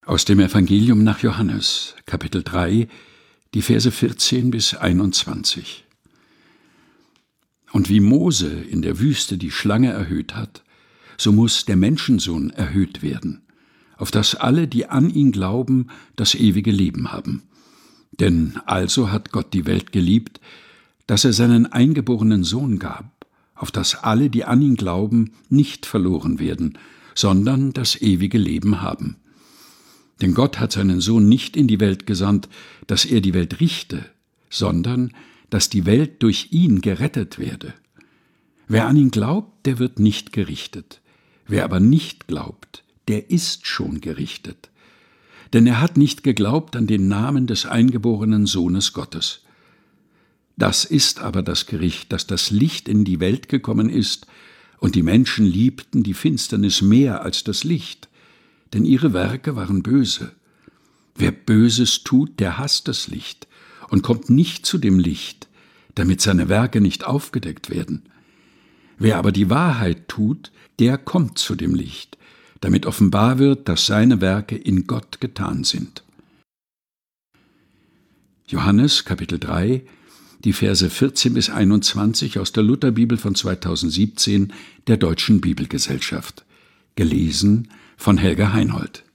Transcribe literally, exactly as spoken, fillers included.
Aus dem Evangelium nach Johannes, Kapitel drei, die Verse vierzehn bis einundzwanzig. Und wie Mose in der Wüste die Schlange erhöht hat, so muss der Menschensohn erhöht werden, auf dass alle, die an ihn glauben, das ewige Leben haben. Denn also hat Gott die Welt geliebt, dass er seinen eingeborenen Sohn gab, auf dass alle, die an ihn glauben, nicht verloren werden, sondern das ewige Leben haben. Denn Gott hat seinen Sohn nicht in die Welt gesandt, dass er die Welt richte, sondern dass die Welt durch ihn gerettet werde. Wer an ihn glaubt, der wird nicht gerichtet. Wer aber nicht glaubt, der ist schon gerichtet. Denn er hat nicht geglaubt an den Namen des eingeborenen Sohnes Gottes. Das ist aber das Gericht, dass das Licht in die Welt gekommen ist, und die Menschen liebten die Finsternis mehr als das Licht, denn ihre Werke waren böse. Wer Böses tut, der hasst das Licht und kommt nicht zu dem Licht, damit seine Werke nicht aufgedeckt werden. Wer aber die Wahrheit tut, der kommt zu dem Licht, damit offenbar wird, dass seine Werke in Gott getan sind. Johannes, Kapitel drei, die Verse vierzehn bis einundzwanzig aus der Lutherbibel von zweitausendsiebzehn der Deutschen Bibelgesellschaft. Gelesen von Helga Heinold.